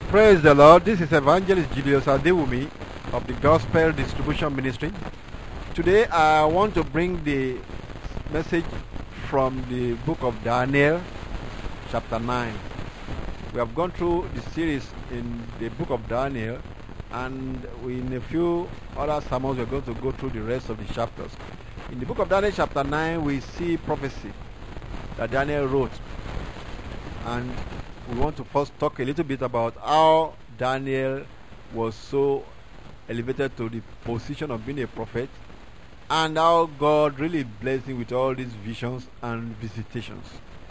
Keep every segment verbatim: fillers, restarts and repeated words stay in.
Praise the Lord. This is Evangelist Julius Adewumi of the Gospel Distribution Ministry. Today I want to bring the message from the book of Daniel, chapter nine. We have gone through the series in the book of Daniel, and we, in a few other sermons, we're going to go through the rest of the chapters. In the book of Daniel, chapter nine, we see prophecy that Daniel wrote. And we want to first talk a little bit about how Daniel was so elevated to the position of being a prophet, and how God really blessed him with all these visions and visitations.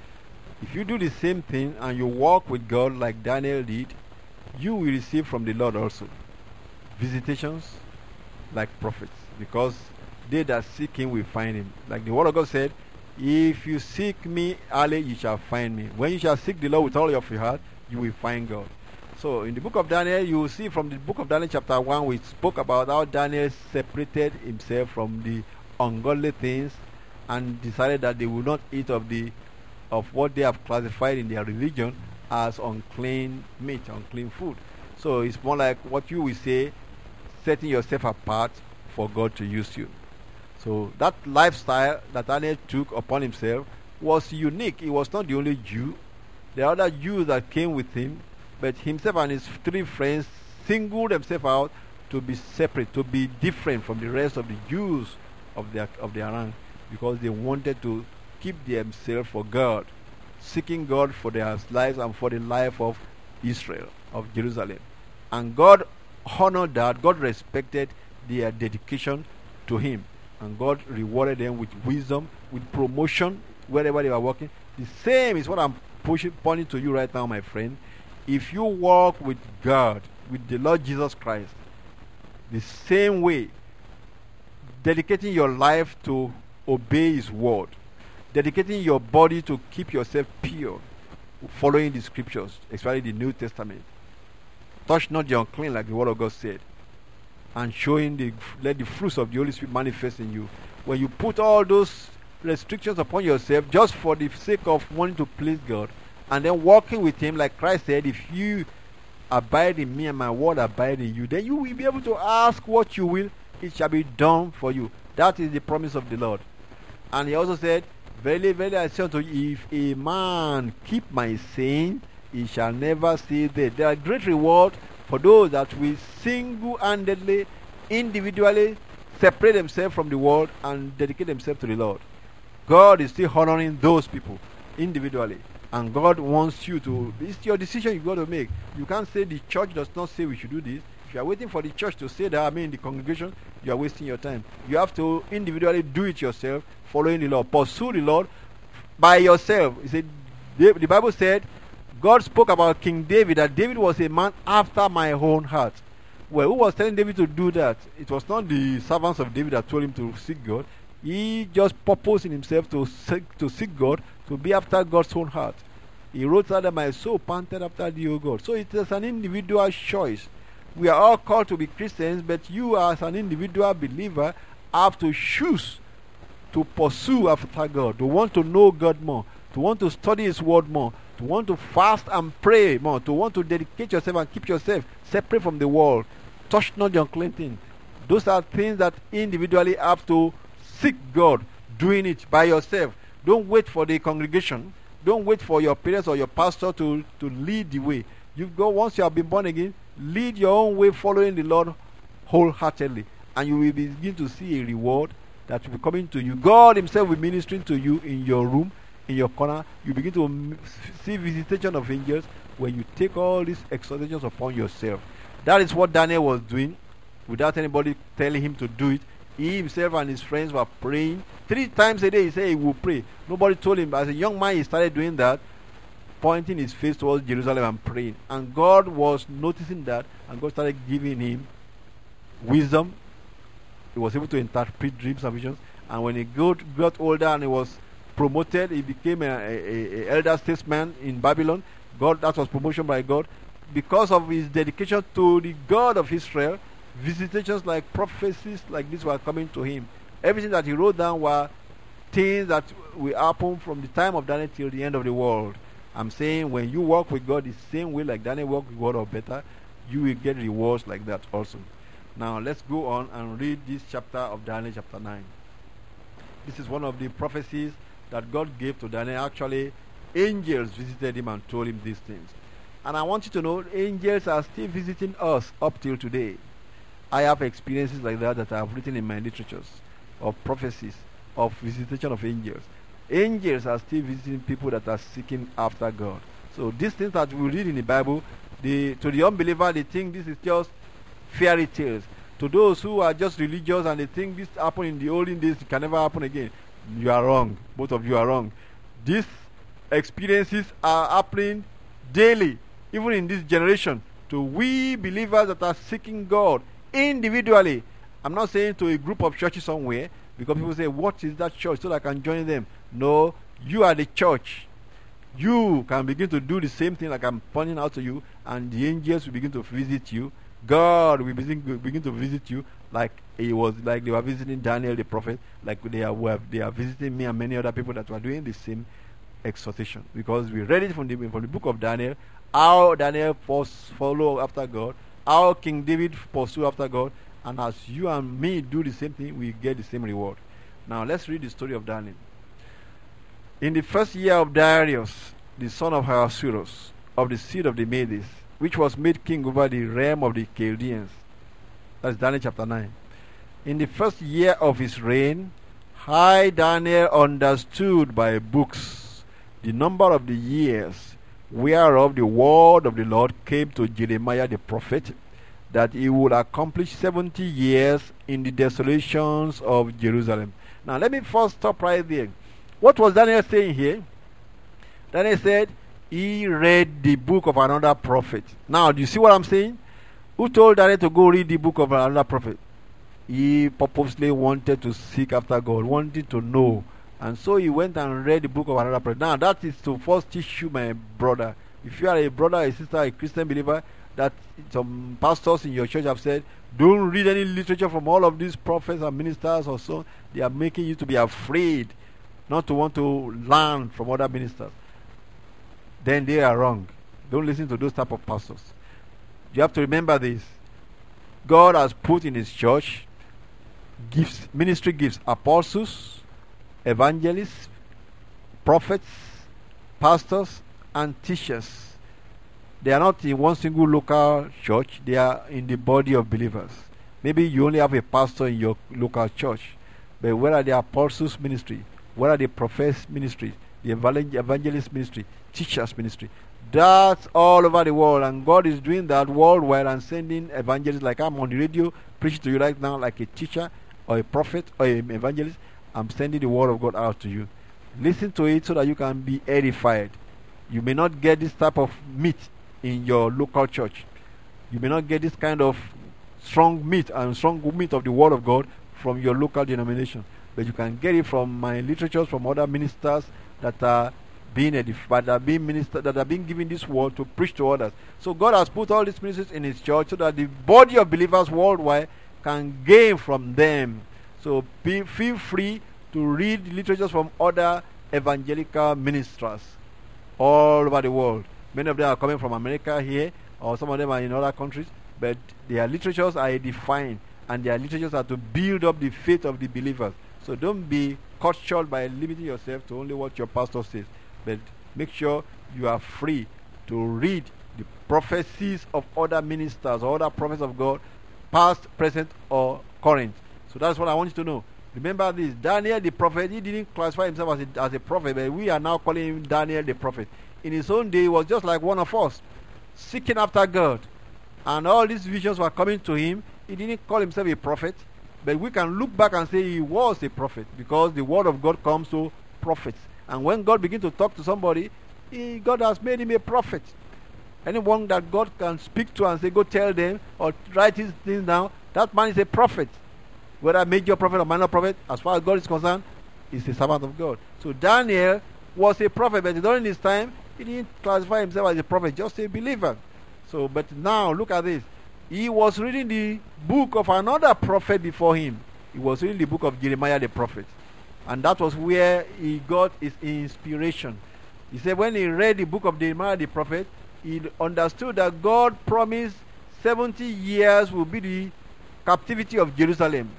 If you do the same thing and you walk with God like Daniel did, you will receive from the Lord also visitations like prophets, because they that seek him will find him. Like the word of God said, if you seek me early, you shall find me. When you shall seek the Lord with all of your heart, you will find God. So in the book of Daniel, you will see from the book of Daniel chapter one, we spoke about how Daniel separated himself from the ungodly things and decided that they will not eat of the of what they have classified in their religion as unclean meat, unclean food. So it's more like what you will say, setting yourself apart for God to use you. So that lifestyle that Daniel took upon himself was unique. He was not the only Jew. There are other Jews that came with him, but himself and his three friends singled themselves out to be separate, to be different from the rest of the Jews of their of their rank, because they wanted to keep themselves for God, seeking God for their lives and for the life of Israel, of Jerusalem. And God honored that. God respected their dedication to him. And God rewarded them with wisdom, with promotion wherever they were working. The same is what I'm pushing, pointing to you right now, my friend. If you walk with God, with the Lord Jesus Christ, the same way, dedicating your life to obey his word, dedicating your body to keep yourself pure, following the scriptures, especially the New Testament. Touch not the unclean, like the word of God said. And showing the let the fruits of the Holy Spirit manifest in you. When you put all those restrictions upon yourself just for the sake of wanting to please God, and then walking with him, like Christ said, if you abide in me and my word abide in you, then you will be able to ask what you will, it shall be done for you. That is the promise of the Lord. And he also said, verily, verily, I say unto you, if a man keep my saying, he shall never see death. There are great reward for those that will single-handedly, individually separate themselves from the world and dedicate themselves to the Lord. God is still honoring those people individually. And God wants you to, it's your decision you've got to make. You can't say the church does not say we should do this. If you are waiting for the church to say that, I mean the congregation, you are wasting your time. You have to individually do it yourself, following the Lord. Pursue the Lord by yourself. He said, the Bible said, God spoke about King David, that David was a man after my own heart. Well, who was telling David to do that? It was not the servants of David that told him to seek God. He just purposed in himself to seek, to seek God, to be after God's own heart. He wrote that my soul panted after thee, O God. So it is an individual choice. We are all called to be Christians, but you as an individual believer have to choose to pursue after God, to want to know God more, to want to study his word more, to want to fast and pray more, to want to dedicate yourself and keep yourself separate from the world. Touch not the unclean thing. Those are things that individually have to seek God, doing it by yourself. Don't wait for the congregation. Don't wait for your parents or your pastor to, to lead the way. You go, once you have been born again, lead your own way, following the Lord wholeheartedly, and you will begin to see a reward that will be coming to you. God himself will be ministering to you in your room, in your corner. You begin to see visitation of angels when you take all these exhortations upon yourself. That is what Daniel was doing without anybody telling him to do it. He himself and his friends were praying. Three times a day he said he would pray. Nobody told him. As a young man, he started doing that, pointing his face towards Jerusalem and praying. And God was noticing that, and God started giving him wisdom. He was able to interpret dreams and visions. And when he got, got older and he was promoted, he became a, a, a elder statesman in Babylon. God, that was promotion by God. Because of his dedication to the God of Israel, visitations like prophecies like this were coming to him. Everything that he wrote down were things that will happen from the time of Daniel till the end of the world. I'm saying when you walk with God the same way like Daniel walked with God or better, you will get rewards like that also. Now let's go on and read this chapter of Daniel chapter nine. This is one of the prophecies that God gave to Daniel. Actually, angels visited him and told him these things. And I want you to know, angels are still visiting us up till today. I have experiences like that that I have written in my literatures of prophecies of visitation of angels. Angels are still visiting people that are seeking after God. So these things that we read in the Bible, the, to the unbeliever, they think this is just fairy tales. To those who are just religious and they think this happened in the olden days, it can never happen again. You are wrong. Both of you are wrong. These experiences are happening daily, even in this generation, to we believers that are seeking God individually. I'm not saying to a group of churches somewhere, because people say, what is that church, so that I can join them? No, you are the church. You can begin to do the same thing like I'm pointing out to you, and the angels will begin to visit you. God will begin, begin to visit you like it was like they were visiting Daniel the prophet, like they are were, they are visiting me and many other people that were doing the same exhortation. Because we read it from the from the book of Daniel, how Daniel followed after God, how King David pursued after God, and as you and me do the same thing, we get the same reward. Now let's read the story of Daniel. In the first year of Darius, the son of Ahasuerus, of the seed of the Medes, which was made king over the realm of the Chaldeans. That's Daniel chapter nine. In the first year of his reign, I, Daniel, understood by books the number of the years whereof the word of the Lord came to Jeremiah the prophet, that he would accomplish seventy years in the desolations of Jerusalem. Now let me first stop right there. What was Daniel saying here? Daniel said, he read the book of another prophet. Now, do you see what I'm saying? Who told Daniel to go read the book of another prophet? He purposely wanted to seek after God, wanted to know. And so he went and read the book of another prophet. Now, that is to first teach you, my brother. If you are a brother, a sister, a Christian believer, that some pastors in your church have said, don't read any literature from all of these prophets and ministers or so. They are making you to be afraid, not to want to learn from other ministers. Then they are wrong. Don't listen to those type of pastors. You have to remember this. God has put in his church gifts, ministry gifts, apostles, evangelists, prophets, pastors, and teachers. They are not in one single local church. They are in the body of believers. Maybe you only have a pastor in your local church. But where are the apostles' ministry? Where are the prophets' ministry? The evangelist ministry, teachers ministry? That's all over the world, and God is doing that worldwide and sending evangelists. Like I'm on the radio preaching to you right now, like a teacher or a prophet or an evangelist. I'm sending the word of God out to you. Listen to it so that you can be edified. You may not get this type of meat in your local church. You may not get this kind of strong meat and strong meat of the word of God from your local denomination, but you can get it from my literatures, from other ministers that are being edified, that are being ministered, that are being given this word to preach to others. So God has put all these ministers in his church so that the body of believers worldwide can gain from them. So be, feel free to read literatures from other evangelical ministers all over the world. Many of them are coming from America here, or some of them are in other countries, but their literatures are edifying, and their literatures are to build up the faith of the believers. So don't be cut short by limiting yourself to only what your pastor says, but make sure you are free to read the prophecies of other ministers or other prophets of God, past, present, or current. So that's what I want you to know. Remember this, Daniel the prophet, he didn't classify himself as a, as a prophet, but we are now calling him Daniel the prophet. In his own day, he was just like one of us, seeking after God. And all these visions were coming to him. He didn't call himself a prophet, but we can look back and say he was a prophet, because the word of God comes to prophets. And when God begins to talk to somebody, he, God has made him a prophet. Anyone that God can speak to and say, go tell them, or write these things down, that man is a prophet. Whether a major prophet or minor prophet, as far as God is concerned, he's a servant of God. So Daniel was a prophet, but during his time, he didn't classify himself as a prophet, just a believer. So, but now, look at this. He was reading the book of another prophet before him. He was reading the book of Jeremiah the prophet. And that was where he got his inspiration. He said when he read the book of Jeremiah the prophet, he understood that God promised seventy years will be the captivity of Jerusalem.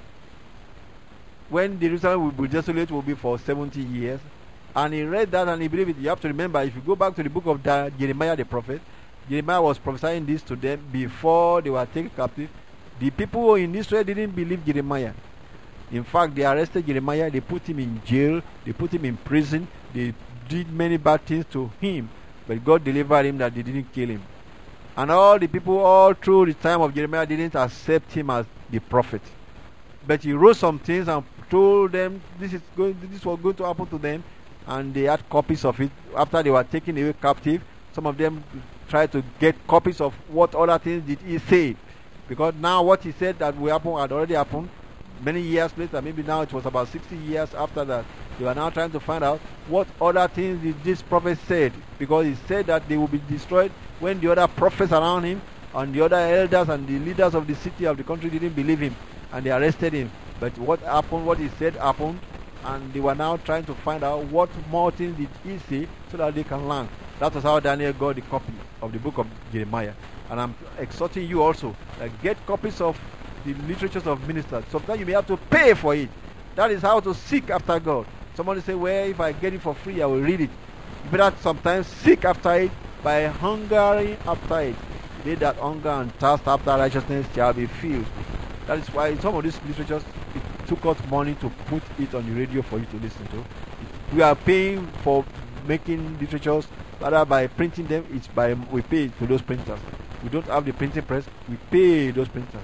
When Jerusalem will be desolate, will be for seventy years. And he read that and he believed it. You have to remember, if you go back to the book of Jeremiah the prophet, Jeremiah was prophesying this to them before they were taken captive. The people in Israel didn't believe Jeremiah. In fact, they arrested Jeremiah, they put him in jail, they put him in prison, they did many bad things to him. But God delivered him that they didn't kill him. And all the people all through the time of Jeremiah didn't accept him as the prophet. But he wrote some things and told them this is going this was going to happen to them, and they had copies of it. After they were taken away captive, some of them tried to get copies of what other things did he say. Because now what he said that will happen had already happened many years later. Maybe now it was about sixty years after that. They were now trying to find out what other things did this prophet said. Because he said that they will be destroyed when the other prophets around him and the other elders and the leaders of the city of the country didn't believe him. And they arrested him. But what happened, what he said happened. And they were now trying to find out what more things did he say so that they can learn. That was how Daniel got the copy of the book of Jeremiah. And I'm exhorting you also, that get copies of the literatures of ministers. Sometimes you may have to pay for it. That is how to seek after God. Somebody say, well, if I get it for free, I will read it. You better sometimes seek after it by hungering after it. They that hunger and thirst after righteousness shall be filled. That is why some of these literatures, it took us money to put it on the radio for you to listen to. We are paying for making literatures, rather by printing them, it's by we pay to those printers. We don't have the printing press, we pay those printers.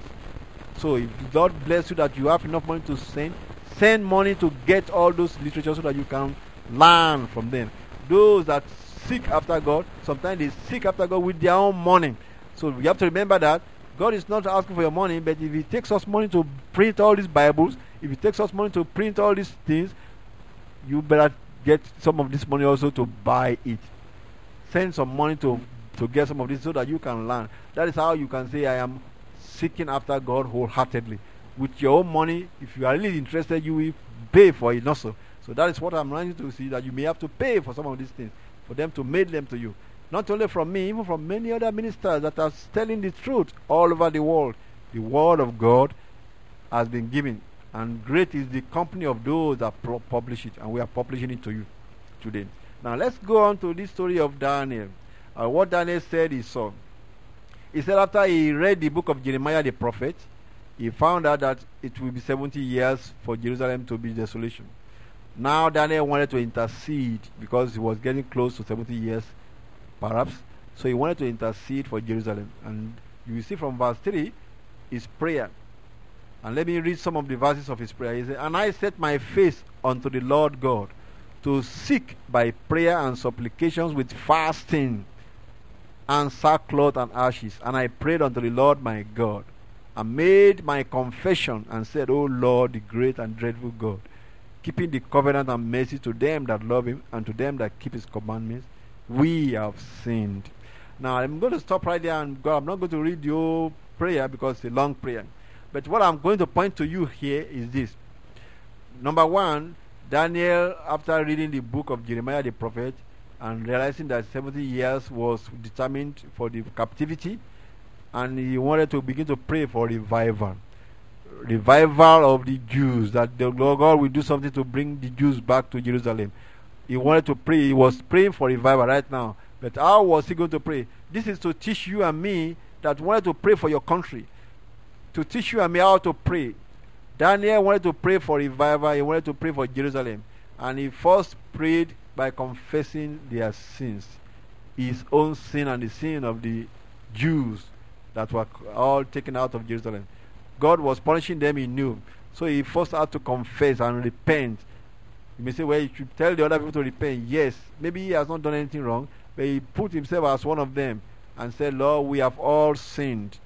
So if God bless you that you have enough money to send, send money to get all those literatures so that you can learn from them. Those that seek after God, sometimes they seek after God with their own money. So we have to remember that God is not asking for your money, but if He takes us money to print all these Bibles, if He takes us money to print all these things, you better get some of this money also to buy it. Send some money to, to get some of this so that you can learn. That is how you can say, I am seeking after God wholeheartedly. With your own money, if you are really interested, you will pay for it also. So that is what I'm trying to see, that you may have to pay for some of these things, for them to mail them to you. Not only from me, even from many other ministers that are telling the truth all over the world. The word of God has been given, and great is the company of those that pro- publish it, and we are publishing it to you today. Now let's go on to this story of Daniel. Uh, what Daniel said he saw. He said after he read the book of Jeremiah the prophet, he found out that it will be seventy years for Jerusalem to be desolation. Now Daniel wanted to intercede because he was getting close to seventy years, perhaps. So he wanted to intercede for Jerusalem. And you will see from verse three, his prayer. And let me read some of the verses of his prayer. He said, and I set my face unto the Lord God to seek by prayer and supplications with fasting and sackcloth and ashes. And I prayed unto the Lord my God, and made my confession, and said, O Lord, the great and dreadful God, keeping the covenant and mercy to them that love him, and to them that keep his commandments, we have sinned. Now I'm going to stop right there and go. I'm not going to read your prayer because it's a long prayer. But what I'm going to point to you here is this. Number one, Daniel, after reading the book of Jeremiah the prophet and realizing that seventy years was determined for the captivity, and he wanted to begin to pray for revival. Revival of the Jews, that the Lord God will do something to bring the Jews back to Jerusalem. He wanted to pray. He was praying for revival right now. But how was he going to pray? This is to teach you and me that wanted to pray for your country. To teach you and me how to pray. Daniel wanted to pray for revival. He wanted to pray for Jerusalem. And he first prayed by confessing their sins. His own sin and the sin of the Jews that were all taken out of Jerusalem. God was punishing them, he knew. So he first had to confess and repent. You may say, well, you should tell the other people to repent. Yes, maybe he has not done anything wrong, but he put himself as one of them and said, Lord, we have all sinned.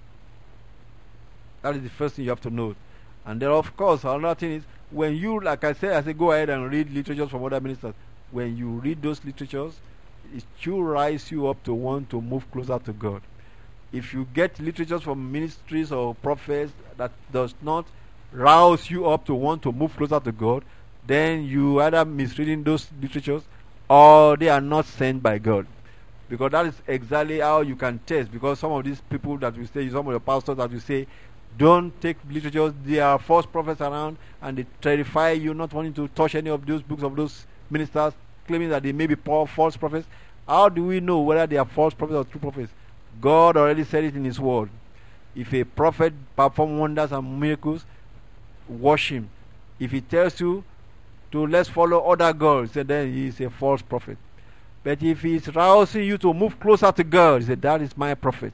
That is the first thing you have to note. And then, of course, another thing is, when you, like I said, I say, go ahead and read literatures from other ministers. When you read those literatures, it should rise you up to want to move closer to God. If you get literatures from ministries or prophets that does not rouse you up to want to move closer to God, then you either misreading those literatures or they are not sent by God. Because that is exactly how you can test. Because some of these people that we say, some of the pastors that we say, don't take literatures, they are false prophets around, and they terrify you, not wanting to touch any of those books of those ministers, claiming that they may be false prophets. How do we know whether they are false prophets or true prophets? God already said it in His Word. If a prophet performs wonders and miracles, watch him. If he tells you to let's follow other gods, then he is a false prophet. But if he is rousing you to move closer to God, he said, that is my prophet.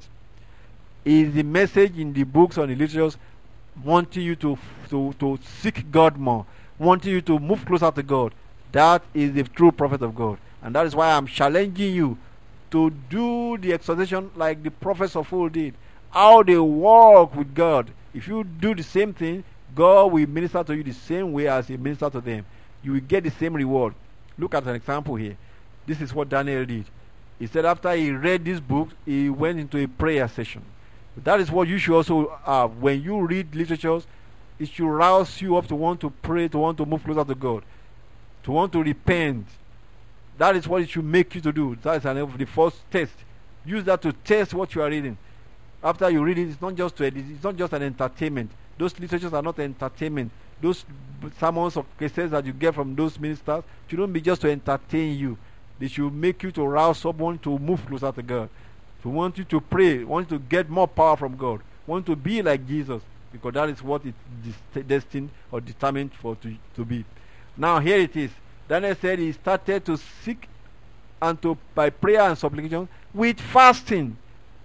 Is the message in the books or the literatures wanting you to, to, to seek God more, wanting you to move closer to God? That is the true prophet of God. And that is why I'm challenging you to do the exhortation like the prophets of old did. How they walk with God. If you do the same thing, God will minister to you the same way as He ministered to them. You will get the same reward. Look at an example here. This is what Daniel did. He said after he read this book, he went into a prayer session. That is what you should also have. When you read literatures, it should rouse you up to want to pray, to want to move closer to God, to want to repent. That is what it should make you to do. That is an, the first test. Use that to test what you are reading. After you read it, it's not just to, it's not just an entertainment. Those literatures are not entertainment. Those sermons or cases that you get from those ministers shouldn't be just to entertain you. They should make you to rouse someone to move closer to God, to want you to pray, want you to get more power from God, want to be like Jesus, because that is what it's destined or determined for to, to be. Now here it is. Daniel said he started to seek and to by prayer and supplication with fasting.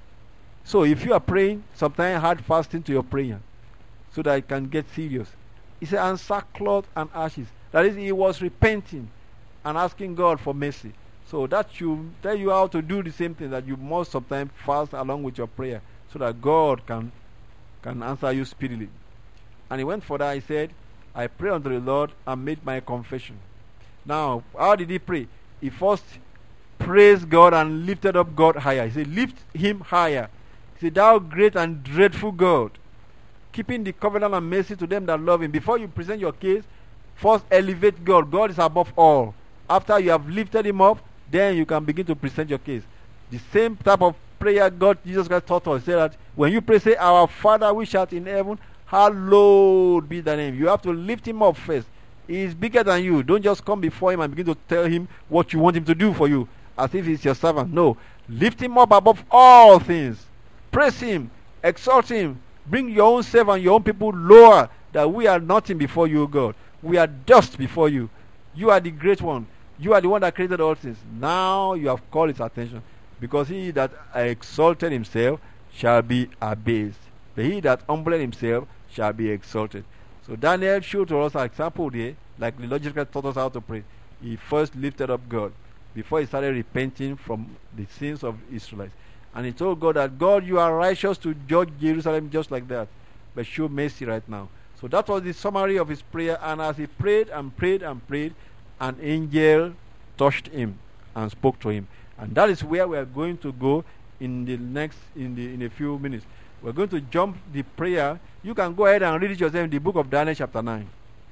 So if you are praying, sometimes add fasting to your prayer so that it can get serious. He said, and sackcloth and ashes. That is, he was repenting and asking God for mercy. So that should tell you how to do the same thing, that you must sometimes fast along with your prayer so that God can can answer you speedily. And he went further. He said, I prayed unto the Lord and made my confession. Now, how did he pray? He first praised God and lifted up God higher. He said, lift him higher. He said, thou great and dreadful God, keeping the covenant and mercy to them that love him. Before you present your case, first elevate God. God is above all. After you have lifted him up, then you can begin to present your case. The same type of prayer God, Jesus Christ taught us. Say that when you pray, say, our Father which art in heaven, hallowed be thy name. You have to lift him up first. He is bigger than you. Don't just come before him and begin to tell him what you want him to do for you, as if he's your servant. No. Lift him up above all things. Praise him. Exalt him. Bring your own self and your own people lower, that we are nothing before you, God. We are dust before you. You are the great one. You are the one that created all things. Now you have called his attention, because he that exalted himself shall be abased, but he that humbled himself shall be exalted. So Daniel showed to us an example there, like the logical taught us how to pray. He first lifted up God before he started repenting from the sins of Israelites. And he told God that, God, you are righteous to judge Jerusalem just like that, but show mercy right now. So that was the summary of his prayer. And as he prayed and prayed and prayed, an angel touched him and spoke to him. And that is where we are going to go in the next, in the in a few minutes. We're going to jump the prayer. You can go ahead and read it yourself in the book of Daniel chapter nine.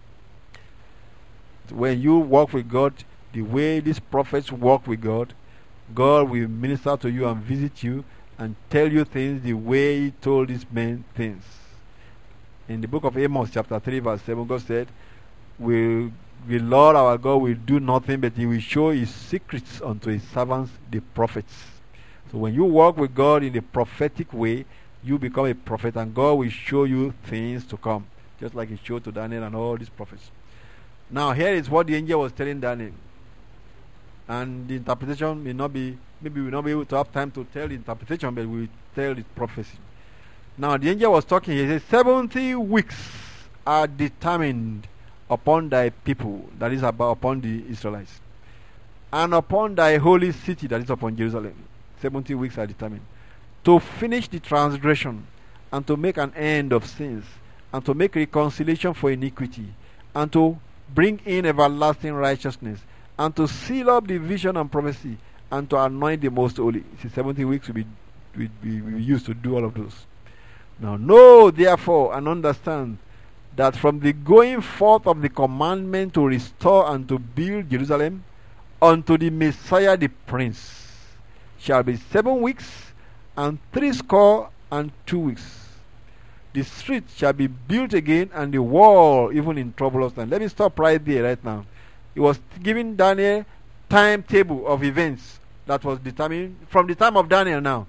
When you walk with God, the way these prophets walk with God, God will minister to you and visit you and tell you things the way he told these men things. In the book of Amos chapter three verse seven, God said, we, the Lord our God will do nothing, but he will show his secrets unto his servants, the prophets. So when you walk with God in the prophetic way, you become a prophet, and God will show you things to come, just like he showed to Daniel and all these prophets. Now here is what the angel was telling Daniel. And the interpretation may not be, maybe we'll not be able to have time to tell the interpretation, but we'll tell the prophecy. Now the angel was talking, he says, seventy weeks are determined upon thy people, that is about upon the Israelites, and upon thy holy city, that is upon Jerusalem. Seventy weeks are determined to finish the transgression, and to make an end of sins, and to make reconciliation for iniquity, and to bring in everlasting righteousness, and to seal up the vision and prophecy, and to anoint the most holy. See, seventy weeks will be, will be, will be used to do all of those. Now know therefore and understand that from the going forth of the commandment to restore and to build Jerusalem unto the Messiah the Prince shall be seven weeks and threescore and two weeks. The street shall be built again, and the wall even in troublous time. Let me stop right there right now. He was giving Daniel timetable of events that was determined from the time of Daniel now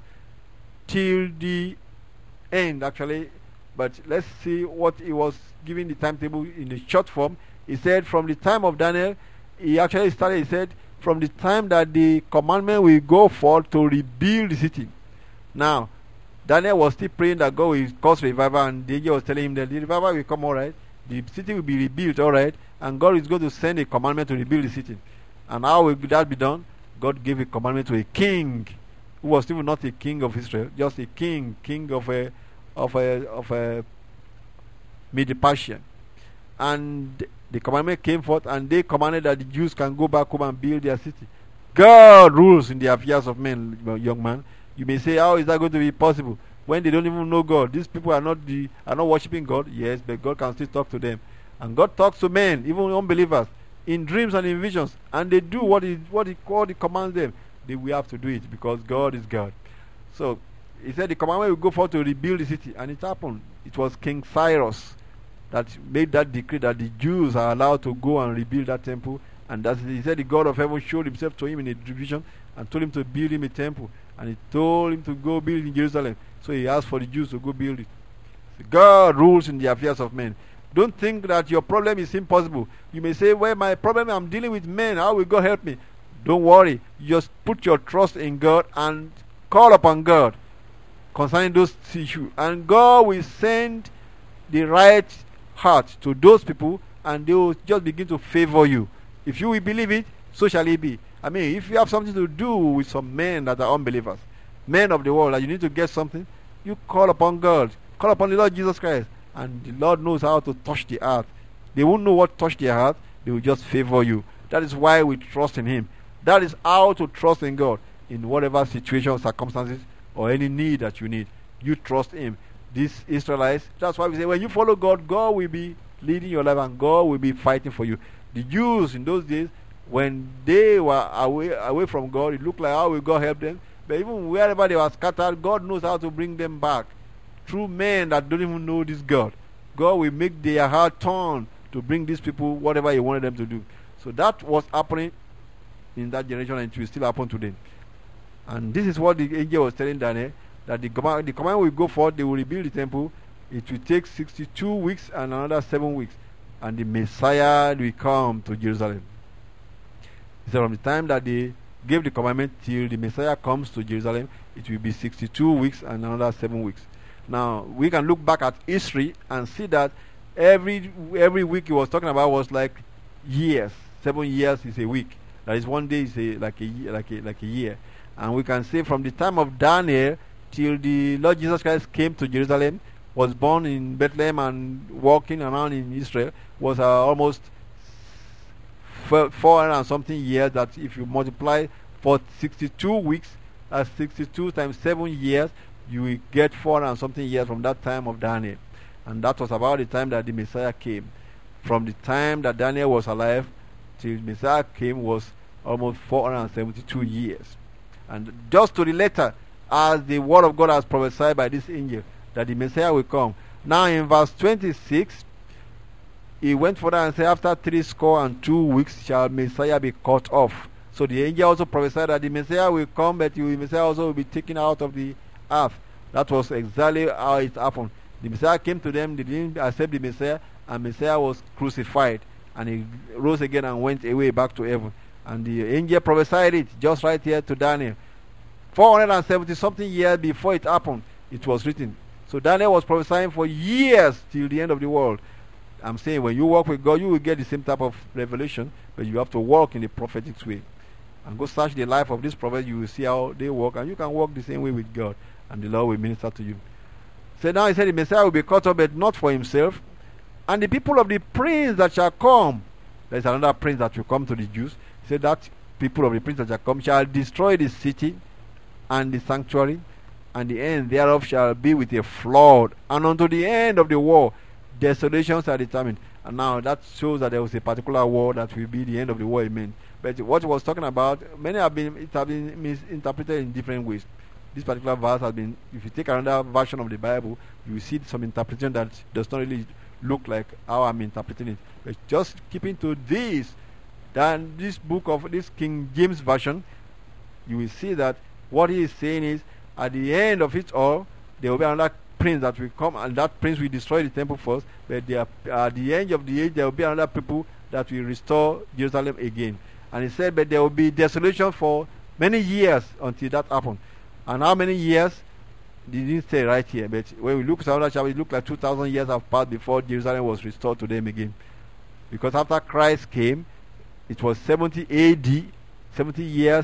till the end actually. But let's see what he was giving the timetable in the short form. He said from the time of Daniel, he actually started, he said, from the time that the commandment will go forth to rebuild the city. Now, Daniel was still praying that God will cause revival, and the angel was telling him that the revival will come, all right. The city will be rebuilt, all right. And God is going to send a commandment to rebuild the city. And how will that be done? God gave a commandment to a king who was still not a king of Israel, just a king, king of a of a of a Medo-Persia. And the commandment came forth, and they commanded that the Jews can go back home and build their city. God rules in the affairs of men, young man. You may say, how is that going to be possible when they don't even know God? These people are not the are not worshiping God. Yes, but God can still talk to them, and God talks to men, even unbelievers, in dreams and in visions, and they do what he what he what he commands them. They will have to do it because God is God. So he said the commandment will go forth to rebuild the city, and it happened. It was King Cyrus that made that decree that the Jews are allowed to go and rebuild that temple. And that he said the God of heaven showed himself to him in a vision and told him to build him a temple. And he told him to go build in Jerusalem. So he asked for the Jews to go build it. So God rules in the affairs of men. Don't think that your problem is impossible. You may say, well, my problem, I'm dealing with men. How will God help me? Don't worry. You just put your trust in God and call upon God concerning those issues. And God will send the right heart to those people, and they will just begin to favor you. If you will believe it, so shall it be. I mean, if you have something to do with some men that are unbelievers, men of the world, that you need to get something, you call upon God, call upon the Lord Jesus Christ, and the Lord knows how to touch the heart. They won't know what touched their heart, they will just favor you. That is why we trust in Him. That is how to trust in God in whatever situation, circumstances, or any need that you need. You trust Him. These Israelites, that's why we say when you follow God, God will be leading your life and God will be fighting for you. The Jews in those days, when they were away away from God, it looked like how will God help them? But even wherever they were scattered, God knows how to bring them back through men that don't even know this God. God will make their heart turn to bring these people whatever He wanted them to do. So that was happening in that generation, and it will still happen today. And this is what the angel was telling Daniel, that the command, the command will go forth, they will rebuild the temple. It will take sixty-two weeks and another seven weeks. And the Messiah will come to Jerusalem. So from the time that they gave the commandment till the Messiah comes to Jerusalem, it will be sixty-two weeks and another seven weeks. Now, we can look back at history and see that every every week he was talking about was like years. Seven years is a week. That is one day is a, like a like a like a year. And we can say from the time of Daniel till the Lord Jesus Christ came to Jerusalem, was born in Bethlehem and walking around in Israel, was uh, almost four hundred and something years. That if you multiply for sixty-two weeks, that's sixty-two times seven years, you will get four hundred and something years from that time of Daniel. And that was about the time that the Messiah came. From the time that Daniel was alive till the Messiah came was almost four hundred seventy-two years. And just to the letter, as the word of God has prophesied by this angel, that the Messiah will come. Now in verse twenty-six, he went further and said, after three score and two weeks shall Messiah be cut off. So the angel also prophesied that the Messiah will come, but the Messiah also will be taken out of the earth. That was exactly how it happened. The Messiah came to them, they didn't accept the Messiah, and Messiah was crucified, and he rose again and went away back to heaven. And the angel prophesied it just right here to Daniel. four hundred seventy something years before it happened, it was written. So Daniel was prophesying for years till the end of the world. I'm saying when you walk with God, you will get the same type of revelation, but you have to walk in the prophetic way. And go search the life of this prophet, you will see how they walk, and you can walk the same way with God, and the Lord will minister to you. So now he said the Messiah will be cut off, but not for himself. And the people of the prince that shall come, there's another prince that will come to the Jews. He said that people of the prince that shall come shall destroy the city and the sanctuary, and the end thereof shall be with a flood, and unto the end of the war desolations are determined. And now that shows that there was a particular war that will be the end of the war, amen. But what it was talking about, many have been, it have been misinterpreted in different ways. This particular verse has been, if you take another version of the Bible, you will see some interpretation that does not really look like how I'm interpreting it. But just keeping to this, then this book of this King James Version, you will see that what he is saying is, at the end of it all, there will be another prince that will come, and that prince will destroy the temple first, but they are, at the end of the age, there will be another people that will restore Jerusalem again. And he said, but there will be desolation for many years until that happens. And how many years? They didn't say right here, but when we look at another chapter, it looked like two thousand years have passed before Jerusalem was restored to them again. Because after Christ came, it was seventy A D, seventy years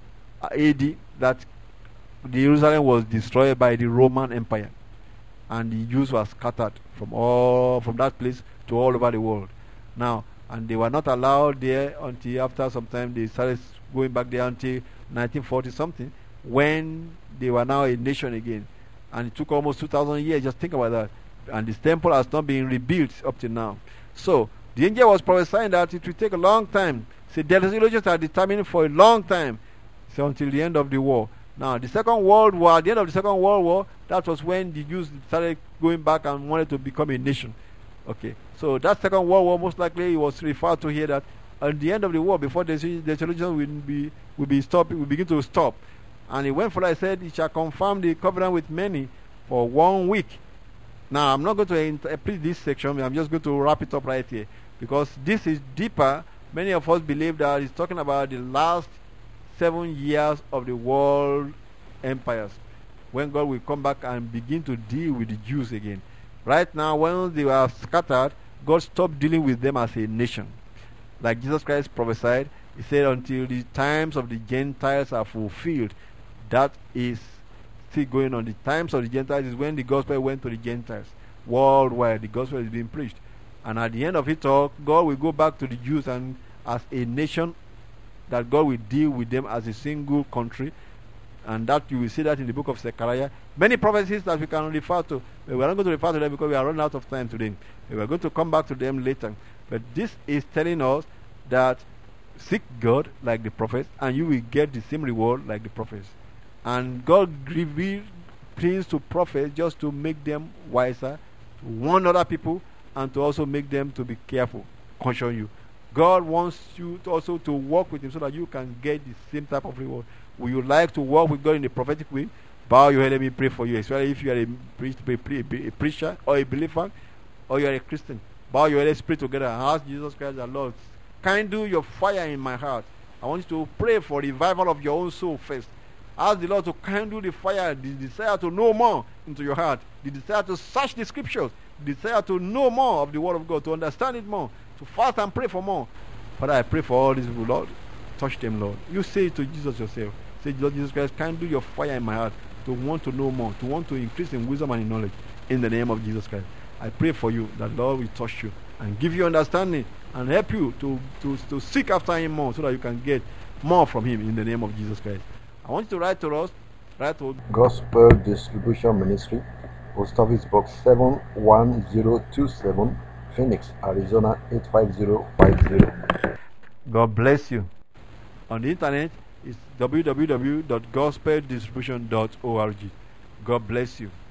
A D, that Jerusalem was destroyed by the Roman Empire. And the Jews were scattered from all from that place to all over the world. Now, and they were not allowed there until after some time. They started going back there until nineteen forty something, when they were now a nation again. And it took almost two thousand years. Just think about that. And this temple has not been rebuilt up to now. So the angel was prophesying that it will take a long time. So the theologians are determining for a long time, so until the end of the war. Now, the Second World War, at the end of the Second World War, that was when the Jews started going back and wanted to become a nation. Okay, so that Second World War, most likely, it was referred to here that at the end of the war, before the desolation will be will be stopped, will begin to stop. And he went further, I said, he shall confirm the covenant with many for one week. Now, I'm not going to interpret this section, I'm just going to wrap it up right here, because this is deeper. Many of us believe that it's talking about the last seven years of the world empires, when God will come back and begin to deal with the Jews again. Right now, when they were scattered, God stopped dealing with them as a nation. Like Jesus Christ prophesied, he said, until the times of the Gentiles are fulfilled. That is still going on. The times of the Gentiles is when the gospel went to the Gentiles. Worldwide, the gospel is being preached. And at the end of it all, God will go back to the Jews and as a nation, that God will deal with them as a single country. And that you will see that in the book of Zechariah. Many prophecies that we can refer to. But we are not going to refer to them because we are running out of time today. We are going to come back to them later. But this is telling us that seek God like the prophets, and you will get the same reward like the prophets. And God revealed things to prophets just to make them wiser, to warn other people, and to also make them to be careful, caution you. God wants you to also to walk with him so that you can get the same type of reward. Would you like to walk with God in the prophetic way? Bow your head, let me pray for you, especially if you are a, priest, a, a preacher or a believer, or you are a Christian. Bow your head, let's pray together and ask Jesus Christ the Lord, kindle your fire in my heart. I want you to pray for revival of your own soul first. Ask the Lord to kindle the fire, the desire to know more into your heart, the desire to search the scriptures, the desire to know more of the word of God, to understand it more, to fast and pray for more. Father, I pray for all these people, Lord. Touch them, Lord. You say it to Jesus yourself. Say, Lord Jesus Christ, kindle your fire in my heart to want to know more, to want to increase in wisdom and in knowledge. In the name of Jesus Christ, I pray for you that Lord will touch you and give you understanding and help you to, to, to seek after him more so that you can get more from him in the name of Jesus Christ. I want you to write to us. Write to Gospel Distribution Ministry, Post Office Box seven one zero two seven, Phoenix, Arizona eight five zero five zero. God bless you. On the internet, it's w w w dot gospel distribution dot org. God bless you.